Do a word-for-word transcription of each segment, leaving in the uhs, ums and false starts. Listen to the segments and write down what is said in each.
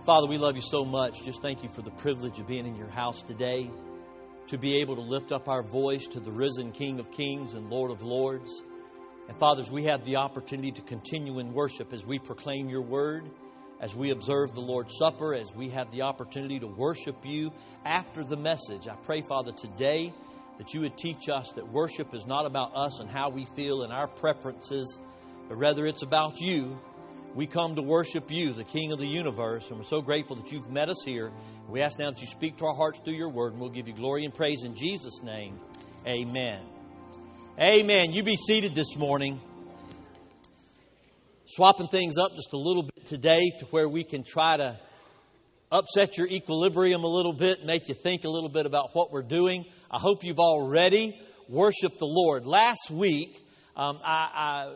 Father, we love you so much. Just thank you for the privilege of being in your house today, to be able to lift up our voice to the risen King of Kings and Lord of Lords. And fathers, we have the opportunity to continue in worship as we proclaim your word, as we observe the Lord's Supper, as we have the opportunity to worship you after the message. I pray, Father, today that you would teach us that worship is not about us and how we feel and our preferences, but rather it's about you. We come to worship you, the King of the universe, and we're so grateful that you've met us here. We ask now that you speak to our hearts through your word, and we'll give you glory and praise in Jesus' name. Amen. Amen. You be seated this morning. Swapping things up just a little bit today to where we can try to upset your equilibrium a little bit, make you think a little bit about what we're doing. I hope you've already worshiped the Lord. Last week, um, I... I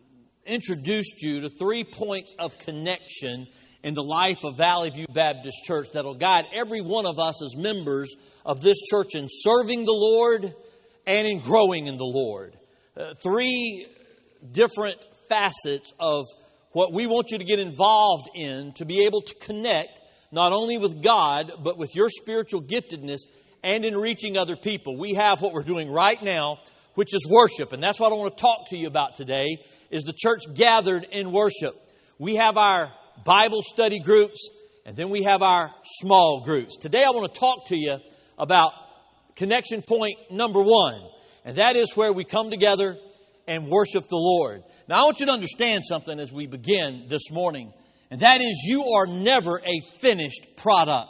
introduced you to three points of connection in the life of Valley View Baptist Church that will guide every one of us as members of this church in serving the Lord and in growing in the Lord. Uh, three different facets of what we want you to get involved in to be able to connect not only with God, but with your spiritual giftedness and in reaching other people. We have what we're doing right now, which is worship. And that's what I want to talk to you about today, is the church gathered in worship. We have our Bible study groups, and then we have our small groups. Today I want to talk to you about connection point number one, and that is where we come together and worship the Lord. Now I want you to understand something as we begin this morning, and that is you are never a finished product.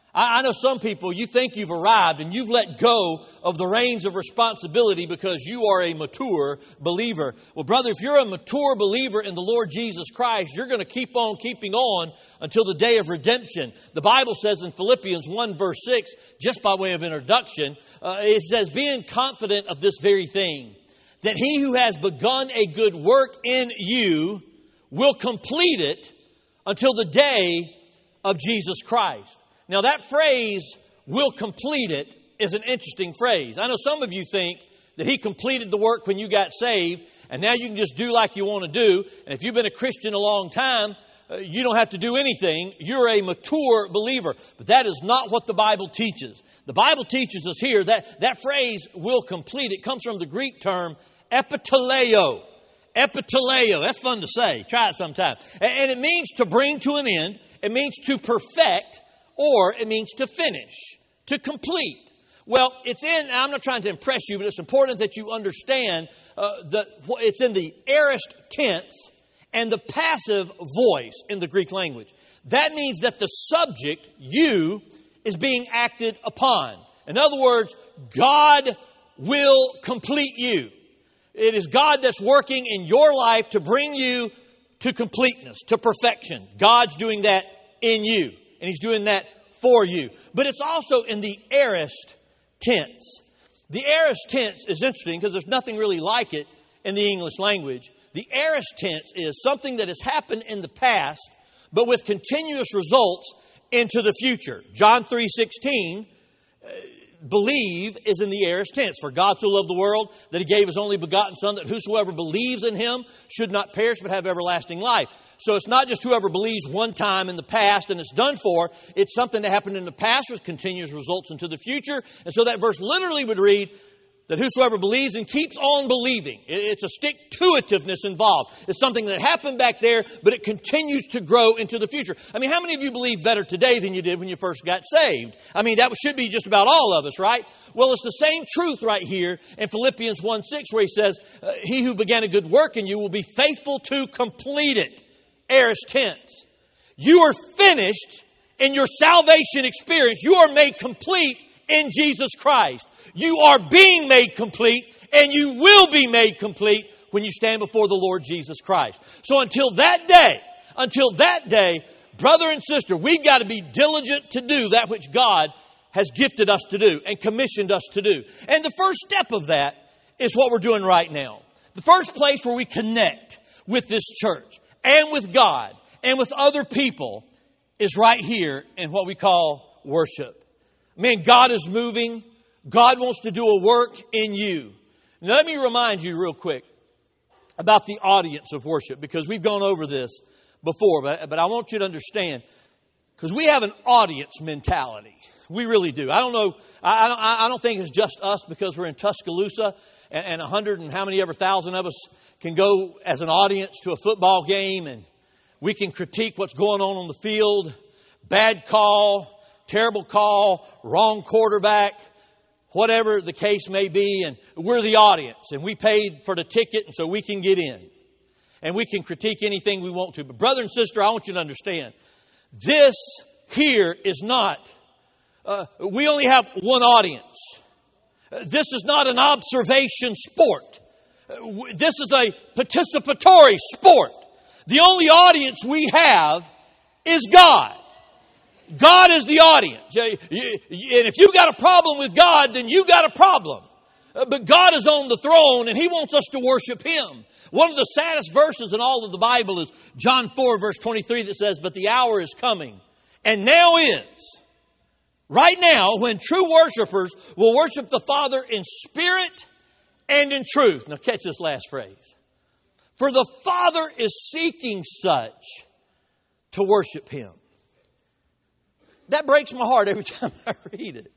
I know some people, you think you've arrived and you've let go of the reins of responsibility because you are a mature believer. Well, brother, if you're a mature believer in the Lord Jesus Christ, you're going to keep on keeping on until the day of redemption. The Bible says in Philippians one verse six, just by way of introduction, uh, it says, being confident of this very thing, that he who has begun a good work in you will complete it until the day of Jesus Christ. Now that phrase, will complete it, is an interesting phrase. I know some of you think that he completed the work when you got saved, and now you can just do like you want to do. And if you've been a Christian a long time, uh, you don't have to do anything. You're a mature believer. But that is not what the Bible teaches. The Bible teaches us here that that phrase, will complete it, comes from the Greek term epiteleo. Epiteleo. That's fun to say. Try it sometime. And, and it means to bring to an end. It means to perfect. Or it means to finish, to complete. Well, it's in, I'm not trying to impress you, but it's important that you understand uh, that it's in the aorist tense and the passive voice in the Greek language. That means that the subject, you, is being acted upon. In other words, God will complete you. It is God that's working in your life to bring you to completeness, to perfection. God's doing that in you. And He's doing that for you. But it's also in the aorist tense. The aorist tense is interesting because there's nothing really like it in the English language. The aorist tense is something that has happened in the past, but with continuous results into the future. John three sixteen, uh, believe is in the aorist tense. For God so loved the world that He gave His only begotten Son, that whosoever believes in Him should not perish but have everlasting life. So it's not just whoever believes one time in the past and it's done for. It's something that happened in the past with continuous results into the future. And so that verse literally would read that whosoever believes and keeps on believing. It's a stick-to-itiveness involved. It's something that happened back there, but it continues to grow into the future. I mean, how many of you believe better today than you did when you first got saved? I mean, that should be just about all of us, right? Well, it's the same truth right here in Philippians one six where he says, uh, he who began a good work in you will be faithful to complete it. Aorist tense. You are finished in your salvation experience. You are made complete in Jesus Christ. You are being made complete, and you will be made complete when you stand before the Lord Jesus Christ. So until that day, until that day, brother and sister, we've got to be diligent to do that which God has gifted us to do and commissioned us to do. And the first step of that is what we're doing right now. The first place where we connect with this church and with God and with other people is right here in what we call worship. Man, God is moving. God wants to do a work in you. Now, let me remind you real quick about the audience of worship, because we've gone over this before, but, but I want you to understand. Because we have an audience mentality. We really do. I don't know. I, I, don't, I don't think it's just us because we're in Tuscaloosa and, and a hundred and how many ever thousand of us can go as an audience to a football game and we can critique what's going on on the field. Bad call, terrible call, wrong quarterback, whatever the case may be. And we're the audience and we paid for the ticket and so we can get in. And we can critique anything we want to. But brother and sister, I want you to understand, this here is not, uh, we only have one audience. This is not an observation sport. This is a participatory sport. The only audience we have is God. God is the audience. And if you've got a problem with God, then you got a problem. But God is on the throne and He wants us to worship Him. One of the saddest verses in all of the Bible is John four verse twenty-three that says, "But the hour is coming, and now is, right now, when true worshipers will worship the Father in spirit and in truth." Now catch this last phrase. "For the Father is seeking such to worship Him." That breaks my heart every time I read it.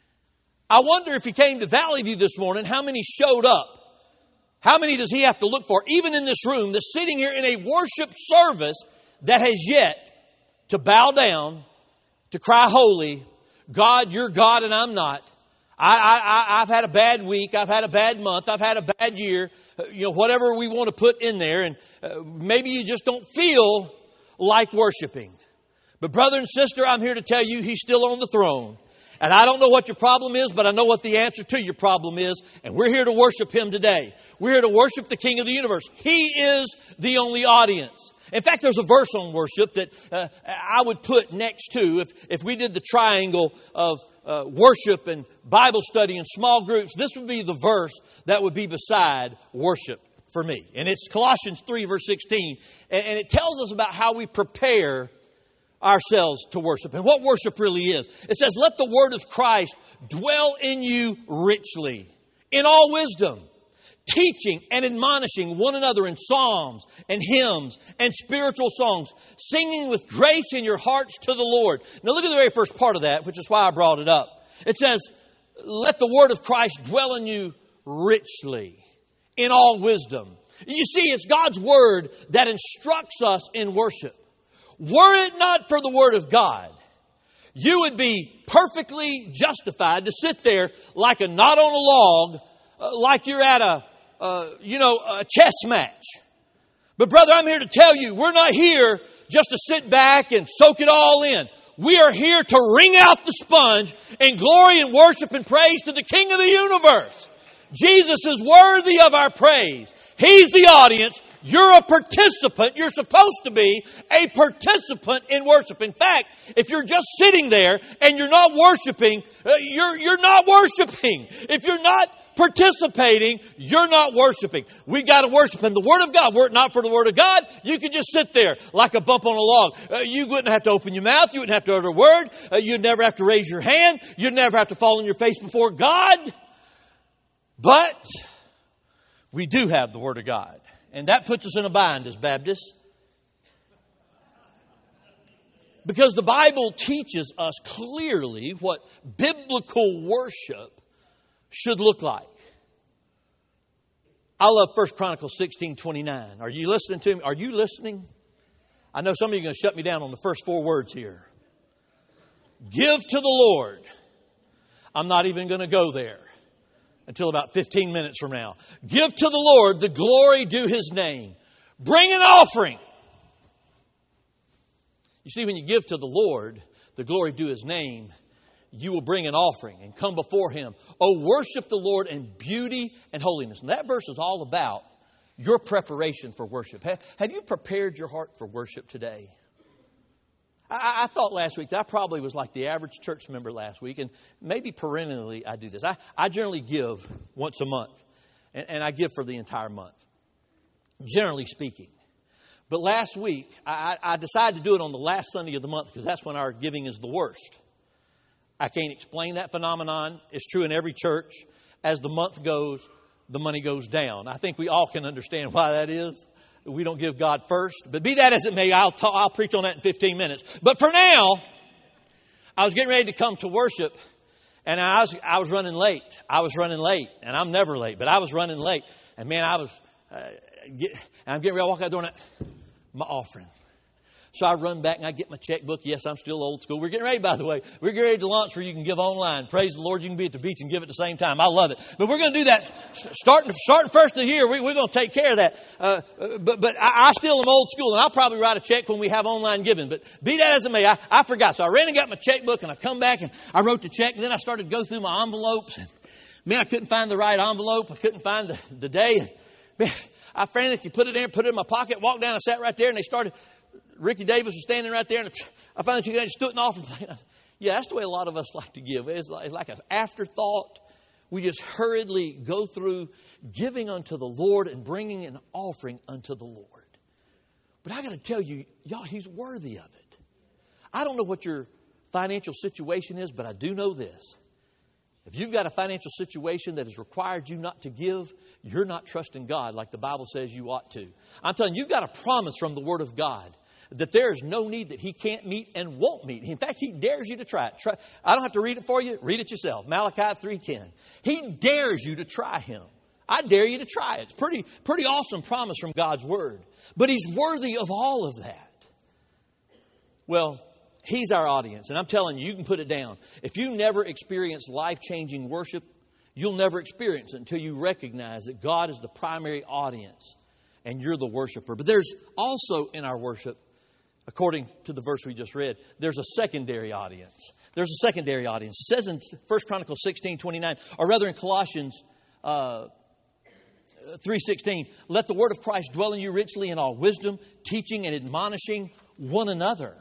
I wonder if He came to Valley View this morning, how many showed up? How many does He have to look for, even in this room, that's sitting here in a worship service that has yet to bow down, to cry holy, "God, you're God and I'm not. I, I, I've had a bad week. I've had a bad month. I've had a bad year." You know, whatever we want to put in there. And uh, maybe you just don't feel like worshiping. But brother and sister, I'm here to tell you He's still on the throne. And I don't know what your problem is, but I know what the answer to your problem is. And we're here to worship Him today. We're here to worship the King of the universe. He is the only audience. In fact, there's a verse on worship that uh, I would put next to, if, if we did the triangle of uh, worship and Bible study and small groups, this would be the verse that would be beside worship for me. And it's Colossians three verse sixteen. And, and it tells us about how we prepare ourselves to worship and what worship really is. It says, "Let the word of Christ dwell in you richly, in all wisdom, teaching and admonishing one another in psalms and hymns and spiritual songs, singing with grace in your hearts to the Lord." Now look at the very first part of that, which is why I brought it up. It says, "Let the word of Christ dwell in you richly, in all wisdom." You see, it's God's word that instructs us in worship. Were it not for the Word of God, you would be perfectly justified to sit there like a knot on a log, uh, like you're at a, uh, you know, a chess match. But brother, I'm here to tell you, we're not here just to sit back and soak it all in. We are here to wring out the sponge in glory and worship and praise to the King of the universe. Jesus is worthy of our praise. He's the audience. You're a participant. You're supposed to be a participant in worship. In fact, if you're just sitting there and you're not worshiping, uh, you're, you're not worshiping. If you're not participating, you're not worshiping. We got to worship in the Word of God. Were it not for the Word of God, you could just sit there like a bump on a log. Uh, you wouldn't have to open your mouth. You wouldn't have to utter a word. Uh, you'd never have to raise your hand. You'd never have to fall on your face before God. But we do have the Word of God. And that puts us in a bind as Baptists. Because the Bible teaches us clearly what biblical worship should look like. I love First Chronicles sixteen twenty-nine. Are you listening to me? Are you listening? I know some of you are going to shut me down on the first four words here. Give to the Lord. I'm not even going to go there until about fifteen minutes from now. Give to the Lord the glory due His name. Bring an offering. You see, when you give to the Lord the glory due His name, you will bring an offering and come before Him. Oh, worship the Lord in beauty and holiness. And that verse is all about your preparation for worship. Have you prepared your heart for worship today? I, I thought last week that I probably was like the average church member last week, and maybe perennially I do this. I, I generally give once a month, and, and I give for the entire month, generally speaking. But last week, I, I decided to do it on the last Sunday of the month because that's when our giving is the worst. I can't explain that phenomenon. It's true in every church. As the month goes, the money goes down. I think we all can understand why that is. We don't give God first. But be that as it may, I'll, talk, I'll preach on that in fifteen minutes. But for now, I was getting ready to come to worship, and I was I was running late. I was running late, and I'm never late, but I was running late. And man, I was, uh, get, and I'm getting ready to walk out the door, and I, my offering. So I run back and I get my checkbook. Yes, I'm still old school. We're getting ready, by the way. We're getting ready to launch where you can give online. Praise the Lord, you can be at the beach and give at the same time. I love it. But we're going to do that starting starting first of the year. We, we're going to take care of that. Uh, but but I, I still am old school, and I'll probably write a check when we have online giving. But be that as it may, I, I forgot. So I ran and got my checkbook, and I come back and I wrote the check. And then I started to go through my envelopes. And man, I couldn't find the right envelope. I couldn't find the, the day. And man, I frantically put it in, put it in my pocket, walked down, and sat right there, and they started. Ricky Davis was standing right there, and I finally took it and stood an offering. Yeah, that's the way a lot of us like to give. It's like, it's like an afterthought. We just hurriedly go through giving unto the Lord and bringing an offering unto the Lord. But I got to tell you, y'all, He's worthy of it. I don't know what your financial situation is, but I do know this. If you've got a financial situation that has required you not to give, you're not trusting God like the Bible says you ought to. I'm telling you, you've got a promise from the Word of God that there is no need that He can't meet and won't meet. In fact, He dares you to try it. Try, I don't have to read it for you. Read it yourself. Malachi three ten. He dares you to try Him. I dare you to try it. It's pretty, pretty awesome promise from God's Word. But He's worthy of all of that. Well, He's our audience. And I'm telling you, you can put it down. If you never experience life-changing worship, you'll never experience it until you recognize that God is the primary audience and you're the worshiper. But there's also in our worship, according to the verse we just read, there's a secondary audience. There's a secondary audience. It says in First Chronicles sixteen twenty-nine, or rather in Colossians uh, three sixteen, let the word of Christ dwell in you richly in all wisdom, teaching and admonishing one another.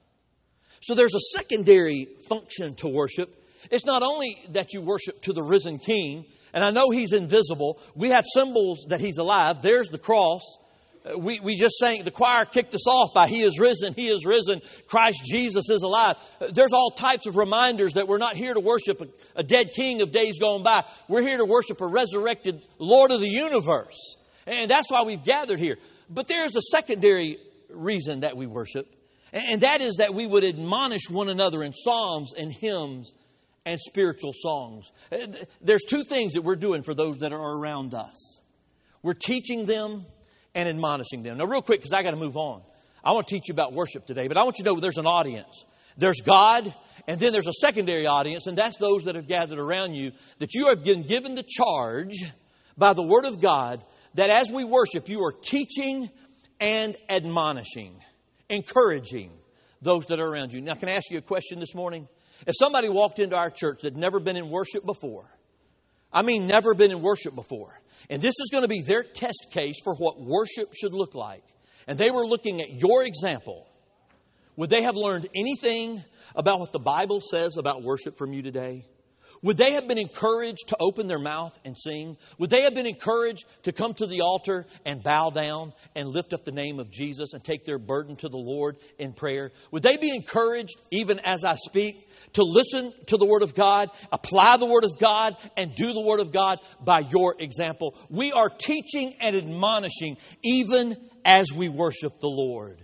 So there's a secondary function to worship. It's not only that you worship to the risen King, and I know He's invisible. We have symbols that He's alive. There's the cross. We, we just sang, the choir kicked us off by He is risen, He is risen, Christ Jesus is alive. There's all types of reminders that we're not here to worship a, a dead king of days gone by. We're here to worship a resurrected Lord of the universe. And that's why we've gathered here. But there's a secondary reason that we worship. And that is that we would admonish one another in psalms and hymns and spiritual songs. There's two things that we're doing for those that are around us. We're teaching them and admonishing them. Now, real quick, because I got to move on. I want to teach you about worship today, but I want you to know there's an audience. There's God, and then there's a secondary audience, and that's those that have gathered around you, that you have been given the charge by the Word of God that as we worship, you are teaching and admonishing, encouraging those that are around you. Now, can I ask you a question this morning? If somebody walked into our church that had never been in worship before, I mean never been in worship before, and this is going to be their test case for what worship should look like, and they were looking at your example, would they have learned anything about what the Bible says about worship from you today? Would they have been encouraged to open their mouth and sing? Would they have been encouraged to come to the altar and bow down and lift up the name of Jesus and take their burden to the Lord in prayer? Would they be encouraged, even as I speak, to listen to the Word of God, apply the Word of God, and do the Word of God by your example? We are teaching and admonishing even as we worship the Lord.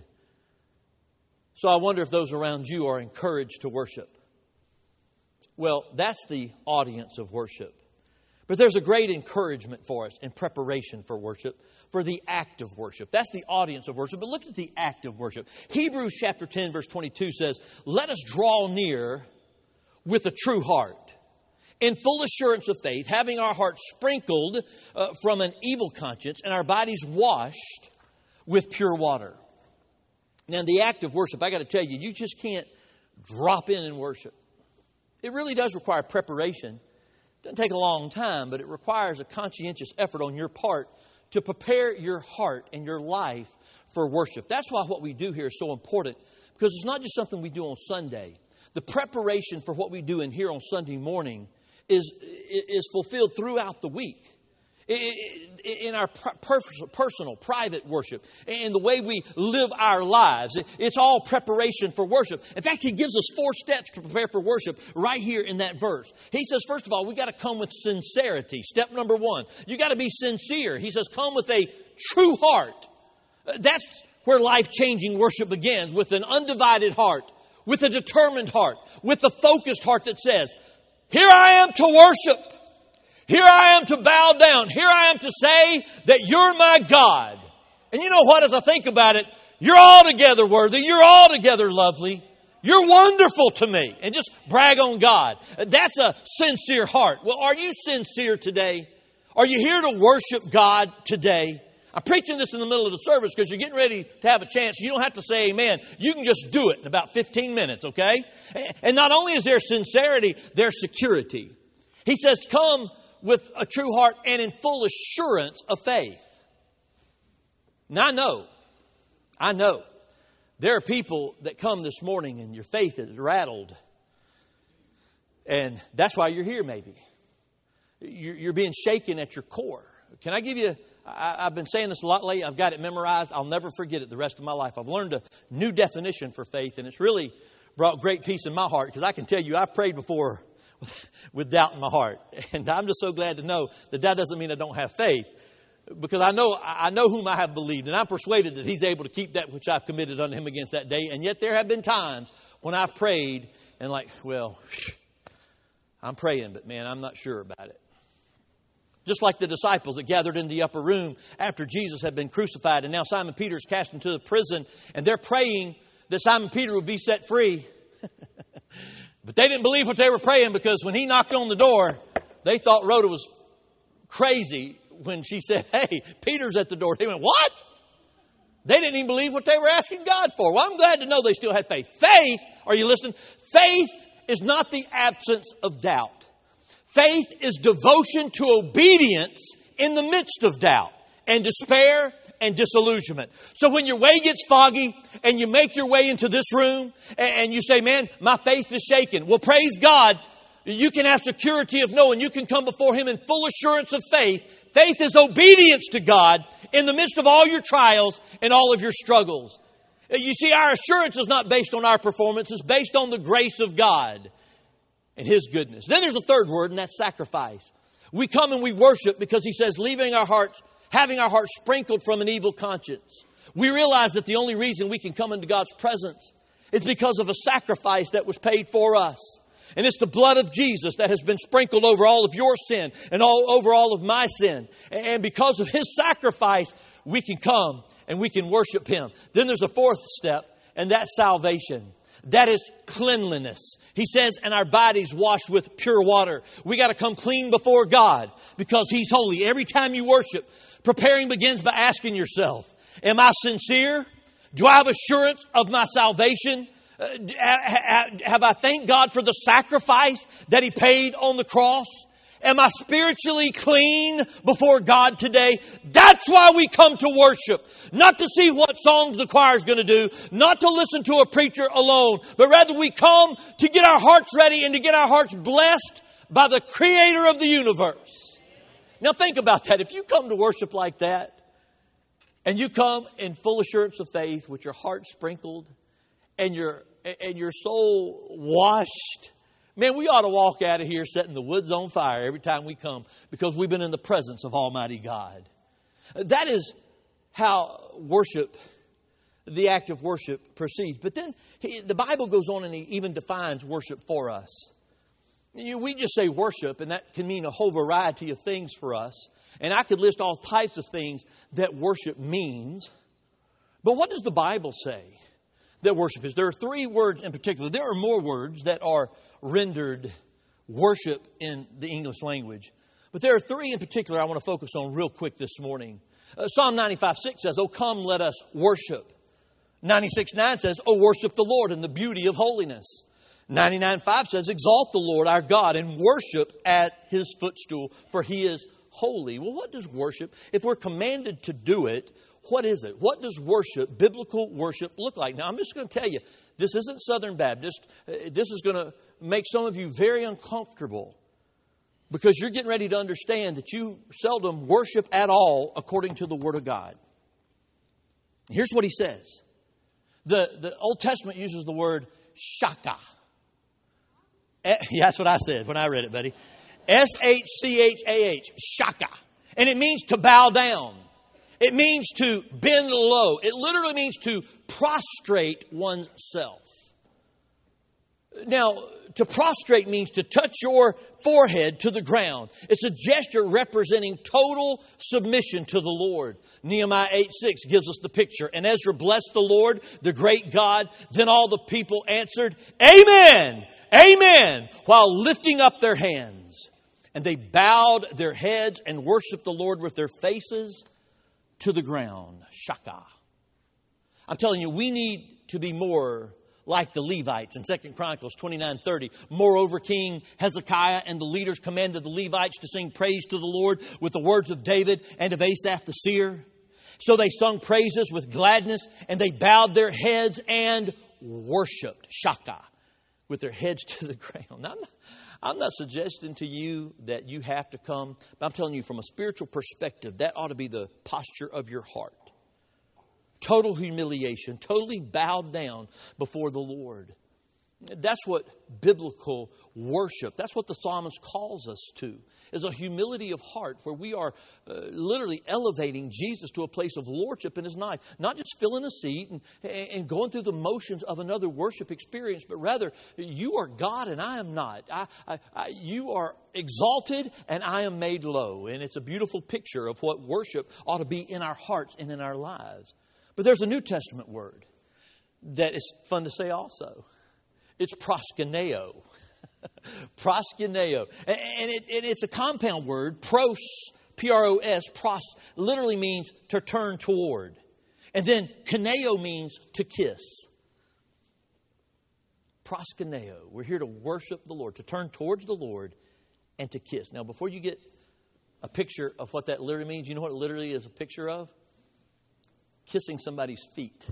So I wonder if those around you are encouraged to worship. Well, that's the audience of worship. But there's a great encouragement for us in preparation for worship, for the act of worship. That's the audience of worship. But look at the act of worship. Hebrews chapter ten, verse twenty-two says, let us draw near with a true heart, in full assurance of faith, having our hearts sprinkled uh, from an evil conscience and our bodies washed with pure water. Now, in the act of worship, I got to tell you, you just can't drop in and worship. It really does require preparation. It doesn't take a long time, but it requires a conscientious effort on your part to prepare your heart and your life for worship. That's why what we do here is so important, because it's not just something we do on Sunday. The preparation for what we do in here on Sunday morning is, is fulfilled throughout the week. In our personal, private worship, in the way we live our lives. It's all preparation for worship. In fact, He gives us four steps to prepare for worship right here in that verse. He says, first of all, we got to come with sincerity. Step number one, you got to be sincere. He says, come with a true heart. That's where life-changing worship begins, with an undivided heart, with a determined heart, with a focused heart that says, here I am to worship. Here I am to bow down. Here I am to say that you're my God. And you know what? As I think about it, you're altogether worthy. You're altogether lovely. You're wonderful to me. And just brag on God. That's a sincere heart. Well, are you sincere today? Are you here to worship God today? I'm preaching this in the middle of the service because you're getting ready to have a chance. You don't have to say amen. You can just do it in about fifteen minutes, okay? And not only is there sincerity, there's security. He says, come with a true heart and in full assurance of faith. Now I know, I know, there are people that come this morning and your faith is rattled. And that's why you're here maybe. You're being shaken at your core. Can I give you, I, I've been saying this a lot lately. I've got it memorized. I'll never forget it the rest of my life. I've learned a new definition for faith, and it's really brought great peace in my heart because I can tell you I've prayed before with, with doubt in my heart. And I'm just so glad to know that that doesn't mean I don't have faith. Because I know I know whom I have believed, and I'm persuaded that He's able to keep that which I've committed unto Him against that day. And yet there have been times when I've prayed and like, well, I'm praying, but man, I'm not sure about it. Just like the disciples that gathered in the upper room after Jesus had been crucified, and now Simon Peter is cast into the prison, and they're praying that Simon Peter would be set free. But they didn't believe what they were praying, because when he knocked on the door, they thought Rhoda was crazy when she said, hey, Peter's at the door. They went, what? They didn't even believe what they were asking God for. Well, I'm glad to know they still had faith. Faith, are you listening? Faith is not the absence of doubt. Faith is devotion to obedience in the midst of doubt and despair and disillusionment. So when your way gets foggy and you make your way into this room and you say, man, my faith is shaken. Well, praise God. You can have security of knowing you can come before Him in full assurance of faith. Faith is obedience to God in the midst of all your trials and all of your struggles. You see, our assurance is not based on our performance. It's based on the grace of God and His goodness. Then there's a third word, and that's sacrifice. We come and we worship because He says, leaving our hearts, having our hearts sprinkled from an evil conscience. We realize that the only reason we can come into God's presence is because of a sacrifice that was paid for us. And it's the blood of Jesus that has been sprinkled over all of your sin and all over all of my sin. And because of His sacrifice, we can come and we can worship Him. Then there's a fourth step, and that's salvation. That is cleanliness. He says, and our bodies washed with pure water. We got to come clean before God because He's holy. Every time you worship, preparing begins by asking yourself, am I sincere? Do I have assurance of my salvation? Uh, have I thanked God for the sacrifice that He paid on the cross? Am I spiritually clean before God today? That's why we come to worship. Not to see what songs the choir is going to do. Not to listen to a preacher alone. But rather we come to get our hearts ready and to get our hearts blessed by the Creator of the universe. Now think about that. If you come to worship like that, and you come in full assurance of faith with your heart sprinkled, and your and your soul washed, man, we ought to walk out of here setting the woods on fire every time we come because we've been in the presence of Almighty God. That is how worship, the act of worship, proceeds. But then he, the Bible goes on and He even defines worship for us. You know, we just say worship, and that can mean a whole variety of things for us. And I could list all types of things that worship means. But what does the Bible say that worship is? There are three words in particular. There are more words that are rendered worship in the English language. But there are three in particular I want to focus on real quick this morning. Uh, Psalm ninety-five six says, oh, come, let us worship. ninety-six nine says, oh, worship the Lord in the beauty of holiness. ninety-nine five says, exalt the Lord our God and worship at His footstool, for He is holy. Well, what does worship, if we're commanded to do it, what is it? What does worship, biblical worship, look like? Now, I'm just going to tell you, this isn't Southern Baptist. This is going to make some of you very uncomfortable because you're getting ready to understand that you seldom worship at all according to the Word of God. Here's what He says. The, the Old Testament uses the word shaka. Yeah, that's what I said when I read it, buddy. S H C H A H, shaka. And it means to bow down. It means to bend low. It literally means to prostrate oneself. Now, to prostrate means to touch your forehead to the ground. It's a gesture representing total submission to the Lord. Nehemiah eight six gives us the picture. And Ezra blessed the Lord, the great God. Then all the people answered, Amen! Amen! While lifting up their hands. And they bowed their heads and worshiped the Lord with their faces to the ground. Shaka. I'm telling you, we need to be more like the Levites in Second Chronicles twenty-nine thirty. Moreover, King Hezekiah and the leaders commanded the Levites to sing praise to the Lord with the words of David and of Asaph the seer. So they sung praises with gladness, and they bowed their heads and worshipped, Shaka, with their heads to the ground. Now, I'm not, I'm not suggesting to you that you have to come, but I'm telling you from a spiritual perspective, that ought to be the posture of your heart. Total humiliation, totally bowed down before the Lord. That's what biblical worship, that's what the psalmist calls us to, is a humility of heart where we are uh, literally elevating Jesus to a place of lordship in His life. Not just filling a seat and, and going through the motions of another worship experience, but rather, you are God and I am not. I, I, I, you are exalted and I am made low. And it's a beautiful picture of what worship ought to be in our hearts and in our lives. But there's a New Testament word that is fun to say also. It's proskuneo. Proskuneo. And, it, and it's a compound word. Pros, P R O S, pros, literally means to turn toward. And then kuneo means to kiss. Proskuneo. We're here to worship the Lord, to turn towards the Lord and to kiss. Now, before you get a picture of what that literally means, you know what it literally is a picture of? Kissing somebody's feet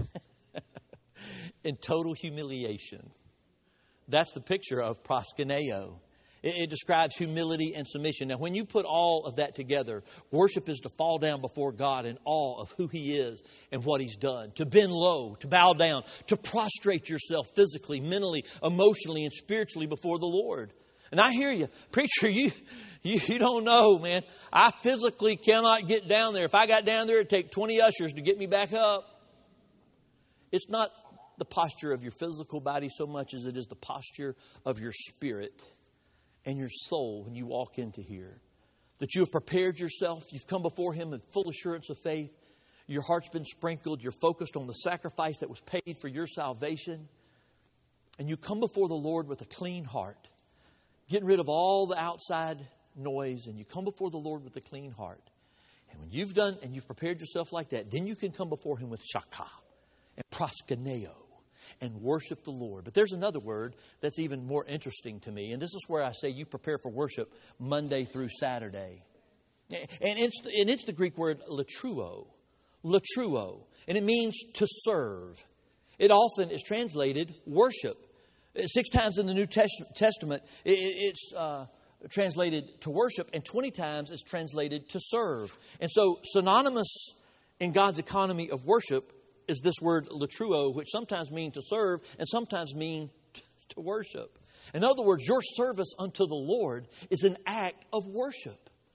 in total humiliation. That's the picture of proskuneo. It, it describes humility and submission. Now, when you put all of that together, worship is to fall down before God in awe of who He is and what He's done. To bend low, to bow down, to prostrate yourself physically, mentally, emotionally, and spiritually before the Lord. And I hear you, preacher, you, you you don't know, man. I physically cannot get down there. If I got down there, it'd take twenty ushers to get me back up. It's not the posture of your physical body so much as it is the posture of your spirit and your soul when you walk into here. That you have prepared yourself. You've come before Him in full assurance of faith. Your heart's been sprinkled. You're focused on the sacrifice that was paid for your salvation. And you come before the Lord with a clean heart. Getting rid of all the outside noise, and you come before the Lord with a clean heart. And when you've done and you've prepared yourself like that, then you can come before Him with shaka and proskuneo and worship the Lord. But there's another word that's even more interesting to me, and this is where I say you prepare for worship Monday through Saturday. And it's, and it's the Greek word latruo, latruo, and it means to serve. It often is translated worship. Six times in the New Testament, it's uh, translated to worship, and twenty times it's translated to serve. And so synonymous in God's economy of worship is this word latruo, which sometimes means to serve and sometimes mean to worship. In other words, your service unto the Lord is an act of worship.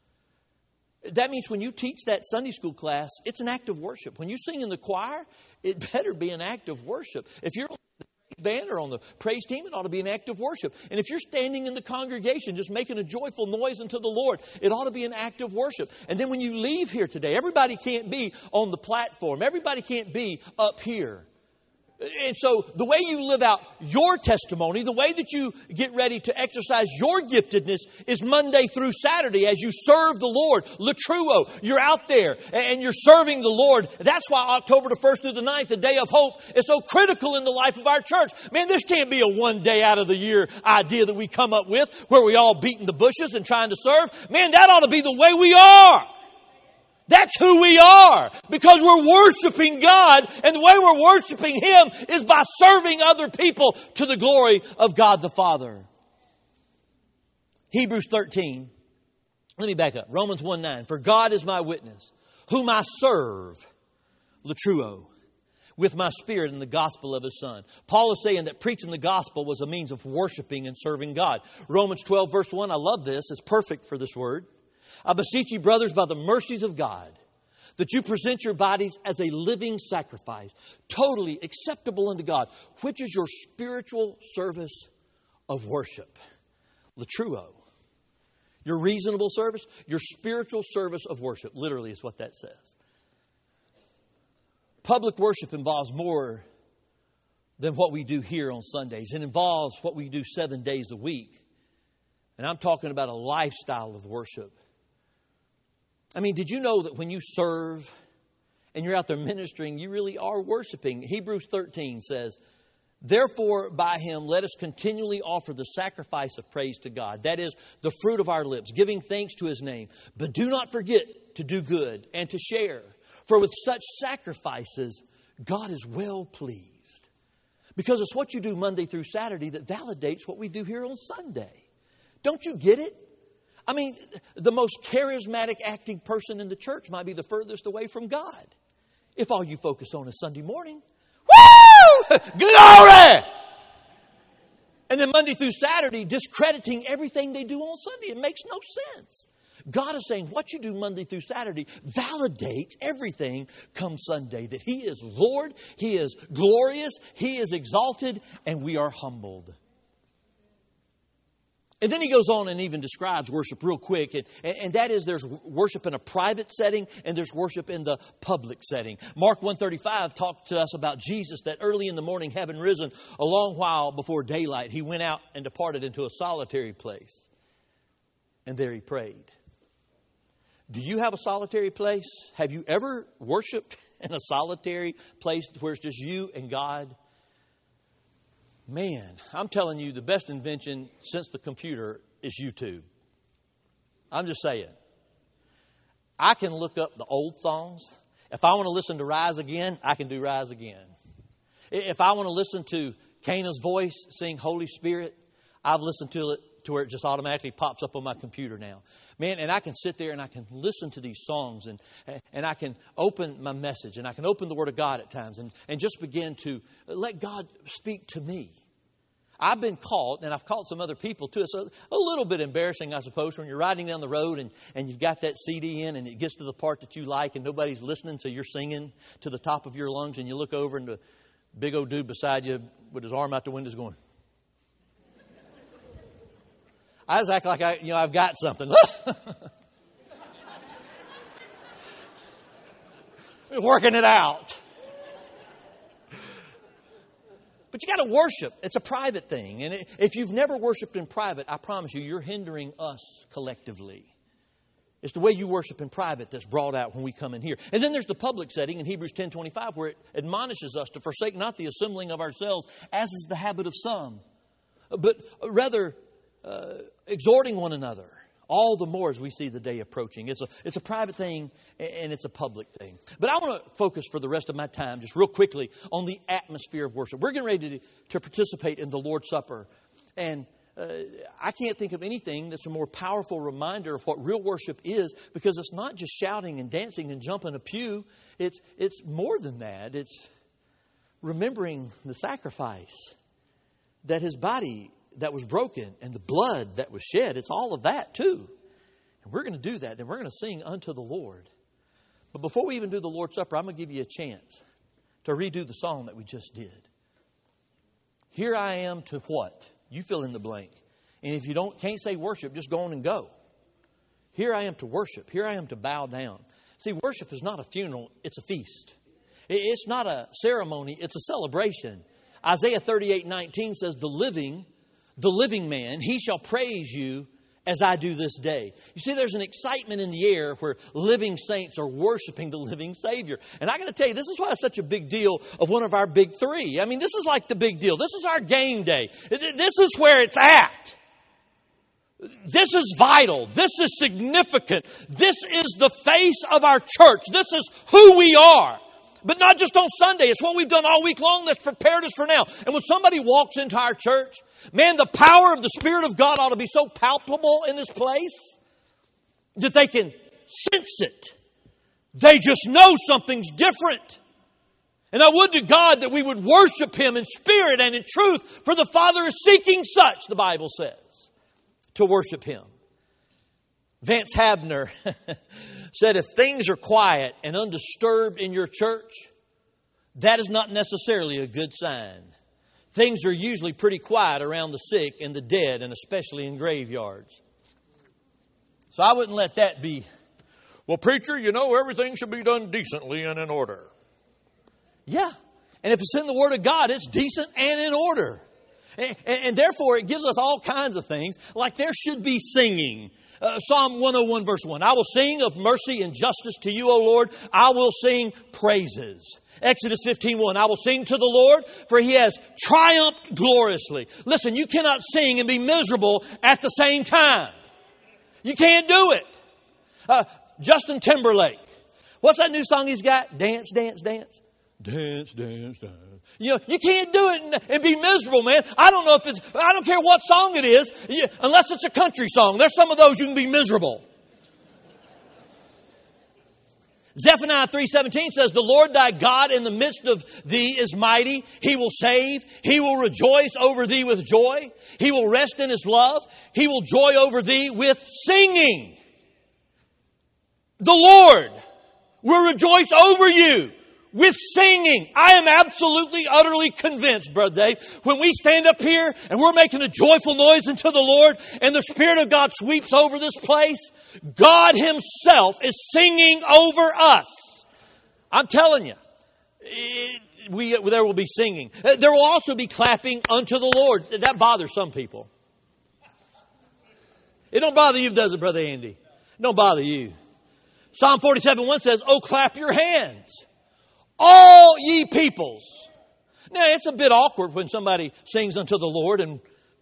That means when you teach that Sunday school class, it's an act of worship. When you sing in the choir, it better be an act of worship. If you're band or on the praise team, it ought to be an act of worship. And if you're standing in the congregation just making a joyful noise unto the Lord, it ought to be an act of worship. And then when you leave here today, everybody can't be on the platform. Everybody can't be up here. And so the way you live out your testimony, the way that you get ready to exercise your giftedness is Monday through Saturday as you serve the Lord. Latruo, you're out there and you're serving the Lord. That's why October the first through the ninth, the Day of Hope, is so critical in the life of our church. Man, this can't be a one day out of the year idea that we come up with where we all beating the bushes and trying to serve. Man, that ought to be the way we are. That's who we are, because we're worshiping God, and the way we're worshiping Him is by serving other people to the glory of God the Father. Hebrews thirteen. Let me back up. Romans one nine. For God is my witness, whom I serve, latruo, with my spirit in the gospel of His Son. Paul is saying that preaching the gospel was a means of worshiping and serving God. Romans twelve verse one. I love this. It's perfect for this word. I beseech you, brothers, by the mercies of God, that you present your bodies as a living sacrifice, totally acceptable unto God, which is your spiritual service of worship. Latruo. Your reasonable service, your spiritual service of worship, literally is what that says. Public worship involves more than what we do here on Sundays. It involves what we do seven days a week. And I'm talking about a lifestyle of worship. I mean, did you know that when you serve and you're out there ministering, you really are worshiping? Hebrews thirteen says, therefore, by Him, let us continually offer the sacrifice of praise to God. That is the fruit of our lips, giving thanks to His name. But do not forget to do good and to share. For with such sacrifices, God is well pleased. Because it's what you do Monday through Saturday that validates what we do here on Sunday. Don't you get it? I mean, the most charismatic acting person in the church might be the furthest away from God. If all you focus on is Sunday morning. Woo! Glory! And then Monday through Saturday, discrediting everything they do on Sunday. It makes no sense. God is saying what you do Monday through Saturday validates everything come Sunday. That He is Lord, He is glorious, He is exalted, and we are humbled. And then he goes on and even describes worship real quick. And, and that is there's worship in a private setting and there's worship in the public setting. Mark one thirty-five talked to us about Jesus that early in the morning, having risen a long while before daylight, He went out and departed into a solitary place. And there He prayed. Do you have a solitary place? Have you ever worshiped in a solitary place where it's just you and God? Man, I'm telling you, the best invention since the computer is YouTube. I'm just saying. I can look up the old songs. If I want to listen to Rise Again, I can do Rise Again. If I want to listen to Cana's voice sing Holy Spirit, I've listened to it to where it just automatically pops up on my computer now. Man, and I can sit there and I can listen to these songs and and I can open my message and I can open the Word of God at times and, and just begin to let God speak to me. I've been caught, and I've caught some other people too. It's a, a little bit embarrassing, I suppose, when you're riding down the road and, and you've got that C D in and it gets to the part that you like and nobody's listening, so you're singing to the top of your lungs and you look over and the big old dude beside you with his arm out the window is going. I just act like I, you know, I've got something. Working it out. But you got to worship. It's a private thing. And if you've never worshiped in private, I promise you, you're hindering us collectively. It's the way you worship in private that's brought out when we come in here. And then there's the public setting in Hebrews ten twenty-five where it admonishes us to forsake not the assembling of ourselves, as is the habit of some, but rather uh, exhorting one another, all the more as we see the day approaching. It's a, it's a private thing and it's a public thing. But I want to focus for the rest of my time just real quickly on the atmosphere of worship. We're getting ready to, to participate in the Lord's Supper. And uh, I can't think of anything that's a more powerful reminder of what real worship is, because it's not just shouting and dancing and jumping a pew. It's, it's more than that. It's remembering the sacrifice that His body that was broken and the blood that was shed. It's all of that too. And we're going to do that. Then we're going to sing unto the Lord. But before we even do the Lord's Supper, I'm going to give you a chance to redo the song that we just did. Here I am to what? You fill in the blank. And if you don't can't say worship, just go on and go. Here I am to worship. Here I am to bow down. See, worship is not a funeral. It's a feast. It's not a ceremony. It's a celebration. Isaiah thirty-eight nineteen says, the living The living man, he shall praise you as I do this day. You see, there's an excitement in the air where living saints are worshiping the living Savior. And I got to tell you, this is why it's such a big deal of one of our big three. I mean, this is like the big deal. This is our game day. This is where it's at. This is vital. This is significant. This is the face of our church. This is who we are. But not just on Sunday. It's what we've done all week long that's prepared us for now. And when somebody walks into our church, man, the power of the Spirit of God ought to be so palpable in this place that they can sense it. They just know something's different. And I would to God that we would worship Him in spirit and in truth, for the Father is seeking such, the Bible says, to worship Him. Vance Havner said, if things are quiet and undisturbed in your church, that is not necessarily a good sign. Things are usually pretty quiet around the sick and the dead, and especially in graveyards. So I wouldn't let that be, well, preacher, you know, everything should be done decently and in order. Yeah. And if it's in the Word of God, it's decent and in order. And, and, and therefore, it gives us all kinds of things, like there should be singing. Uh, Psalm one oh one, verse one. I will sing of mercy and justice to you, O Lord. I will sing praises. Exodus fifteen one. I will sing to the Lord, for He has triumphed gloriously. Listen, you cannot sing and be miserable at the same time. You can't do it. Uh, Justin Timberlake. What's that new song he's got? Dance, dance, dance. Dance, dance, dance. You know, you can't do it and, and be miserable, man. I don't know if it's, I don't care what song it is, you, unless it's a country song. There's some of those you can be miserable. Zephaniah three seventeen says, the Lord thy God in the midst of thee is mighty. He will save. He will rejoice over thee with joy. He will rest in His love. He will joy over thee with singing. The Lord will rejoice over you with singing. I am absolutely, utterly convinced, Brother Dave, when we stand up here and we're making a joyful noise unto the Lord and the Spirit of God sweeps over this place, God Himself is singing over us. I'm telling you, it, we, there will be singing. There will also be clapping unto the Lord. That bothers some people. It don't bother you, does it, Brother Andy? It don't bother you. Psalm forty-seven one says, oh, clap your hands, all ye peoples. Now, it's a bit awkward when somebody sings unto the Lord. And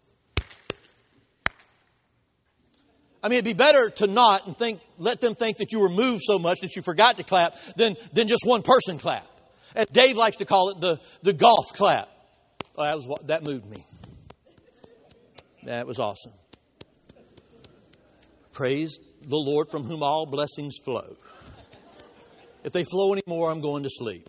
I mean, it'd be better to not and think, let them think that you were moved so much that you forgot to clap than, than just one person clap. And Dave likes to call it the, the golf clap. Oh, that was what, that moved me. That was awesome. Praise the Lord from whom all blessings flow. If they flow anymore, I'm going to sleep.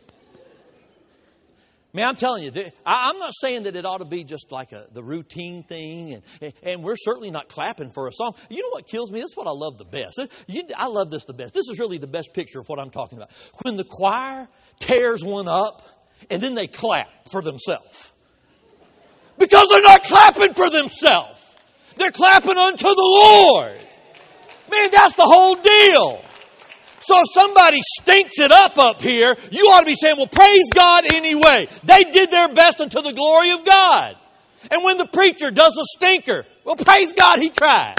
Man, I'm telling you, I'm not saying that it ought to be just like a, the routine thing, and, and we're certainly not clapping for a song. You know what kills me? This is what I love the best. You, I love this the best. This is really the best picture of what I'm talking about. When the choir tears one up, and then they clap for themselves. Because they're not clapping for themselves. They're clapping unto the Lord. Man, that's the whole deal. So if somebody stinks it up up here, you ought to be saying, well, praise God anyway. They did their best unto the glory of God. And when the preacher does a stinker, well, praise God, he tried.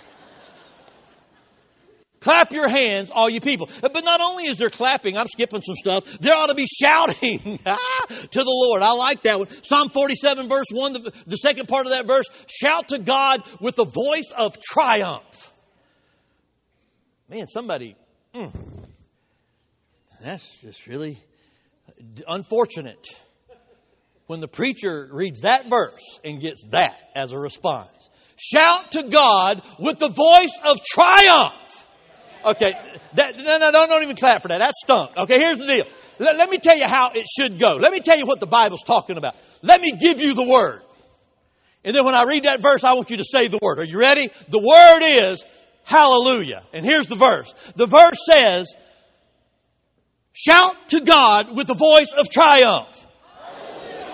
Clap your hands, all you people. But not only is there clapping, I'm skipping some stuff, there ought to be shouting to the Lord. I like that one. Psalm forty-seven, verse one, the, the second part of that verse, shout to God with the voice of triumph. Man, somebody... Mm. That's just really unfortunate when the preacher reads that verse and gets that as a response. Shout to God with the voice of triumph. Okay, that, no, no, no, don't even clap for that. That stunk. Okay, here's the deal. Let, let me tell you how it should go. Let me tell you what the Bible's talking about. Let me give you the word. And then when I read that verse, I want you to say the word. Are you ready? The word is hallelujah. And here's the verse. The verse says, shout to God with the voice of triumph. Hallelujah.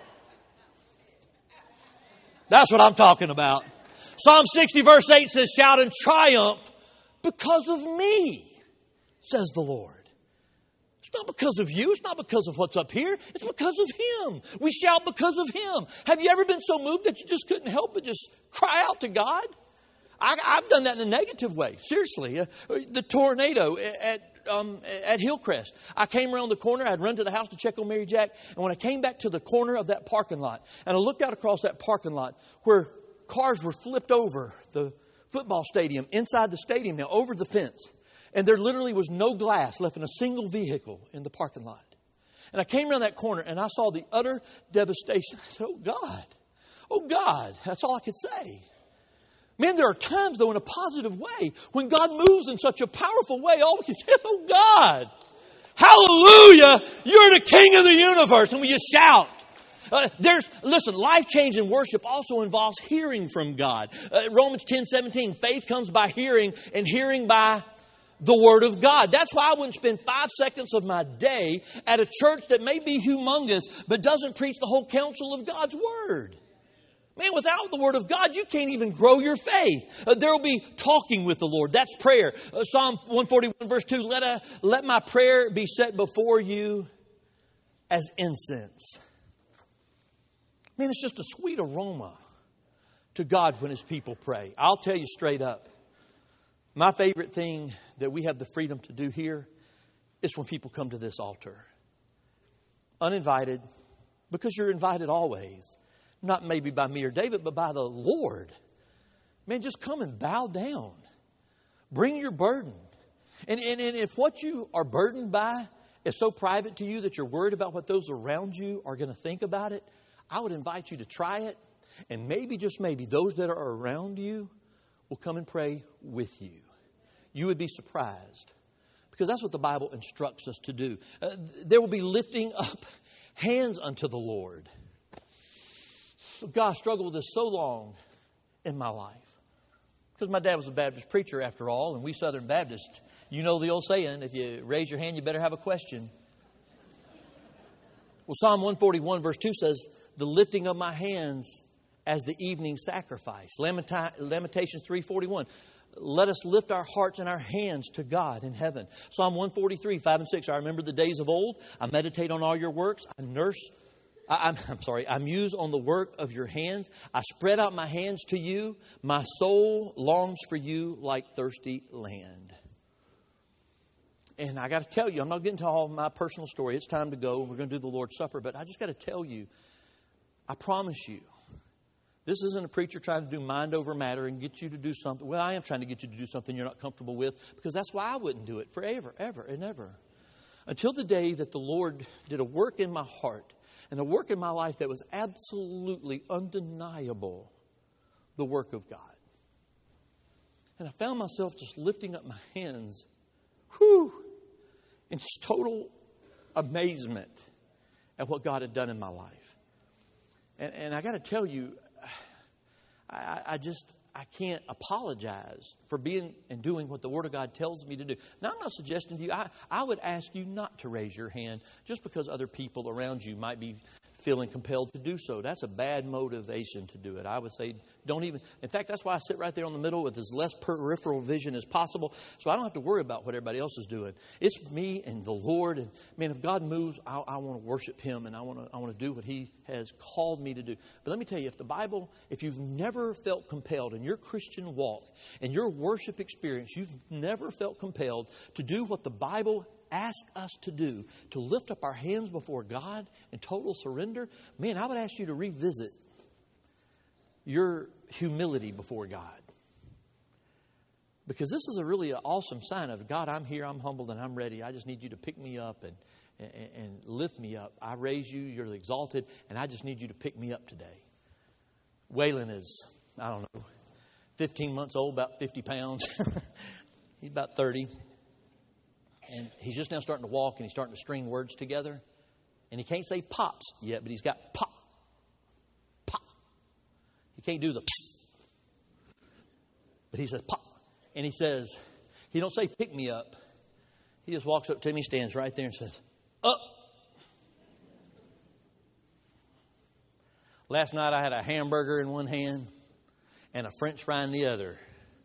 That's what I'm talking about. Psalm sixty verse eight says, shout in triumph because of me, says the Lord. It's not because of you. It's not because of what's up here. It's because of Him. We shout because of Him. Have you ever been so moved that you just couldn't help but just cry out to God? I, I've done that in a negative way. Seriously. Uh, the tornado at um, at Hillcrest. I came around the corner. I'd run to the house to check on Mary Jack. And when I came back to the corner of that parking lot, and I looked out across that parking lot where cars were flipped over the football stadium, inside the stadium now, over the fence. And there literally was no glass left in a single vehicle in the parking lot. And I came around that corner and I saw the utter devastation. I said, oh God, oh God, that's all I could say. Man, there are times, though, in a positive way, when God moves in such a powerful way, all we can say is, oh, God, hallelujah, you're the King of the universe. And we just shout. Uh, there's, listen, life-changing worship also involves hearing from God. Uh, Romans ten seventeen, faith comes by hearing, and hearing by the Word of God. That's why I wouldn't spend five seconds of my day at a church that may be humongous, but doesn't preach the whole counsel of God's Word. Man, without the Word of God, you can't even grow your faith. Uh, there will be talking with the Lord. That's prayer. Uh, Psalm one forty-one verse two, let, a, let my prayer be set before you as incense. Man, it's just a sweet aroma to God when His people pray. I'll tell you straight up, my favorite thing that we have the freedom to do here is when people come to this altar. Uninvited, because you're invited always. Not maybe by me or David, but by the Lord. Man, just come and bow down. Bring your burden. And, and, and if what you are burdened by is so private to you that you're worried about what those around you are going to think about it, I would invite you to try it. And maybe, just maybe, those that are around you will come and pray with you. You would be surprised. Because that's what the Bible instructs us to do. Uh, there will be lifting up hands unto the Lord. God, I struggled with this so long in my life. Because my dad was a Baptist preacher after all, and we Southern Baptists, you know the old saying, if you raise your hand, you better have a question. Well, Psalm one forty-one verse two says, the lifting of my hands as the evening sacrifice. Lamentations three forty-one. Let us lift our hearts and our hands to God in heaven. Psalm one forty-three, five and six. I remember the days of old. I meditate on all your works. I nurse I, I'm, I'm sorry, I muse on the work of your hands. I spread out my hands to you. My soul longs for you like thirsty land. And I got to tell you, I'm not getting to all my personal story. It's time to go. We're going to do the Lord's Supper. But I just got to tell you, I promise you, this isn't a preacher trying to do mind over matter and get you to do something. Well, I am trying to get you to do something you're not comfortable with, because that's why I wouldn't do it forever, ever, and ever. Until the day that the Lord did a work in my heart and a work in my life that was absolutely undeniable, the work of God. And I found myself just lifting up my hands, whew, in just total amazement at what God had done in my life. And, and I got to tell you, I, I just, I can't apologize for being and doing what the Word of God tells me to do. Now, I'm not suggesting to you, I, I would ask you not to raise your hand just because other people around you might be feeling compelled to do so. That's a bad motivation to do it. I would say don't even. In fact, that's why I sit right there on the middle with as less peripheral vision as possible, so I don't have to worry about what everybody else is doing. It's me and the Lord. And man, if God moves, I, I want to worship Him, and I want to I want to do what He has called me to do. But let me tell you, if the Bible, if you've never felt compelled in your Christian walk and your worship experience, you've never felt compelled to do what the Bible ask us to do, to lift up our hands before God in total surrender, man, I would ask you to revisit your humility before God. Because this is a really an awesome sign of, God, I'm here, I'm humbled, and I'm ready. I just need you to pick me up and, and, and lift me up. I raise you, you're exalted, and I just need you to pick me up today. Waylon is, I don't know, fifteen months old, about fifty pounds. He's about thirty. And he's just now starting to walk, and he's starting to string words together. And he can't say pops yet, but he's got pop, pop. He can't do the psst. But he says pop. And he says, he don't say pick me up. He just walks up to me, stands right there and says, up. Last night I had a hamburger in one hand and a French fry in the other.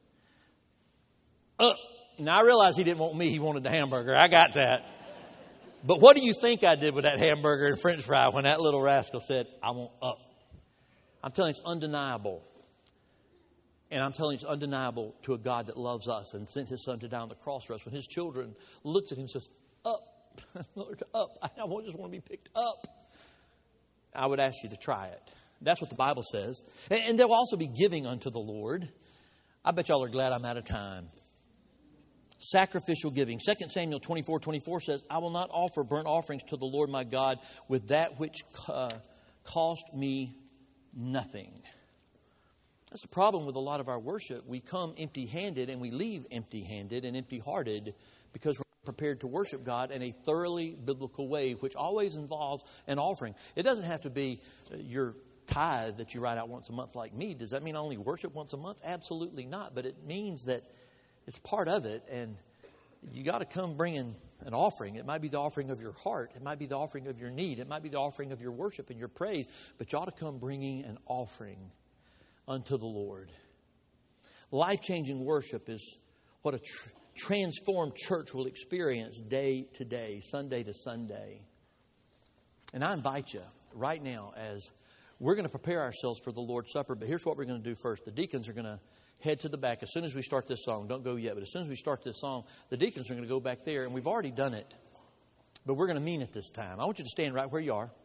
Up. Now, I realize he didn't want me. He wanted the hamburger. I got that. But what do you think I did with that hamburger and French fry when that little rascal said, I want up? I'm telling you, it's undeniable. And I'm telling you, it's undeniable to a God that loves us and sent His Son to die on the cross for us. When His children looks at Him and says, up, Lord, up. I just want to be picked up. I would ask you to try it. That's what the Bible says. And there will also be giving unto the Lord. I bet y'all are glad I'm out of time. Sacrificial giving. Second Samuel twenty-four twenty-four says, I will not offer burnt offerings to the Lord my God with that which uh, cost me nothing. That's the problem with a lot of our worship. We come empty-handed and we leave empty-handed and empty-hearted because we're prepared to worship God in a thoroughly biblical way, which always involves an offering. It doesn't have to be your tithe that you write out once a month like me. Does that mean I only worship once a month? Absolutely not. But it means that it's part of it, and you got to come bringing an offering. It might be the offering of your heart. It might be the offering of your need. It might be the offering of your worship and your praise. But you ought to come bringing an offering unto the Lord. Life-changing worship is what a tr- transformed church will experience day to day, Sunday to Sunday. And I invite you right now, as we're going to prepare ourselves for the Lord's Supper. But here's what we're going to do first. The deacons are going to head to the back as soon as we start this song. Don't go yet, but as soon as we start this song, the deacons are going to go back there. And we've already done it, but we're going to mean it this time. I want you to stand right where you are.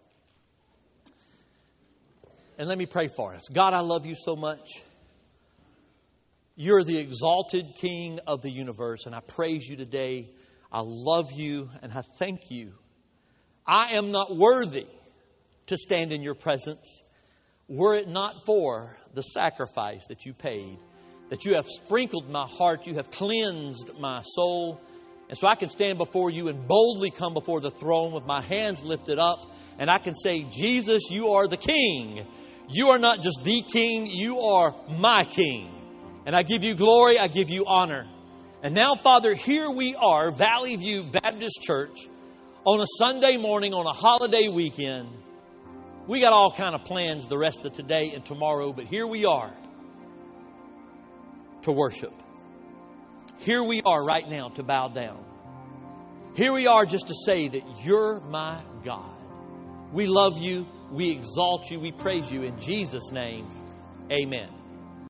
And let me pray for us. God, I love you so much. You're the exalted King of the universe, and I praise you today. I love you, and I thank you. I am not worthy to stand in your presence were it not for the sacrifice that you paid, that you have sprinkled my heart, you have cleansed my soul. And so I can stand before you and boldly come before the throne with my hands lifted up, and I can say, Jesus, you are the King. You are not just the King, you are my King. And I give you glory, I give you honor. And now, Father, here we are, Valley View Baptist Church, on a Sunday morning, on a holiday weekend. We got all kind of plans the rest of today and tomorrow, but here we are to worship. Here we are right now to bow down. Here we are just to say that you're my God. We love you, we exalt you, we praise you in Jesus' name. Amen.